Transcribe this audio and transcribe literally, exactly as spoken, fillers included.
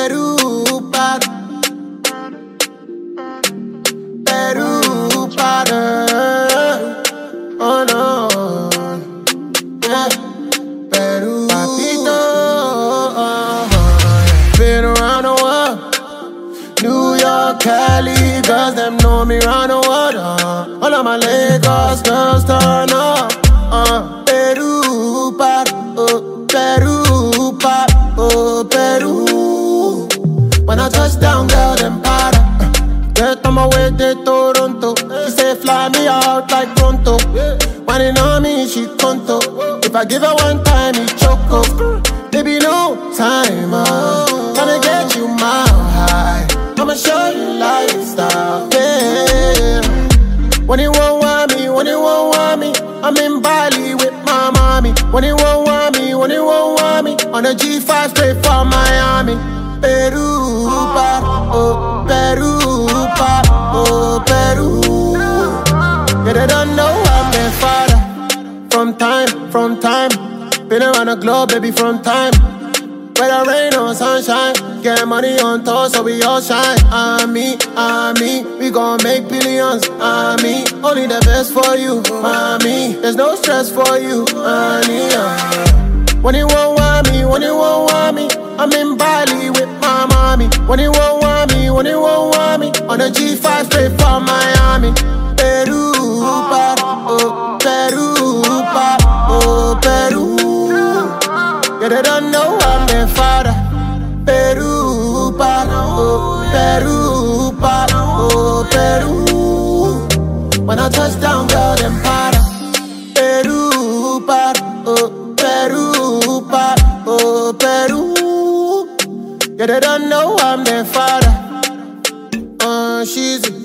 Peru, para. Peru, para. Oh no, yeah. Peru, papito. Been around the world, New York, Cali, girls them know me round the world. Uh. All of my Lagos girls turn up. Uh. Peru, para. Oh, Peru, para. Oh, Peru. When I touch down, girl, them para. Get on my way to Toronto. She say fly me out like pronto. Whining on me, she conto. If I give her one time, he choco. Baby, no time, uh. Tryna get you mile high. I'ma show you lifestyle, yeah. When you won't want me, when you won't want me, I'm in Bali with my mommy. When you won't want me, when you won't want me, on a G five straight from Miami. Peru, pa, oh, Peru, pa, oh, Peru. Yeah, they don't know I'm their father. From time, from time, been around the globe, baby, from time. Whether rain or sunshine, get money on tour, so we all shine. I me, I me, we gon' make billions. I me, only the best for you. I me, there's no stress for you. I need uh. When you won't want me, when you won't want me, I'm in Bali with my mommy. When you won't want me, when you won't want me, on a G five straight from Miami. Peru, pa, oh, Peru, pa, oh, Peru. Yeah, they don't know I'm their father. Peru, pa, oh, Peru, pa, oh, Peru. When I touch down, girl, them para. Peru, pa, oh, Peru, pa, oh, Peru. Yeah, they don't know I'm their father. Uh, she's a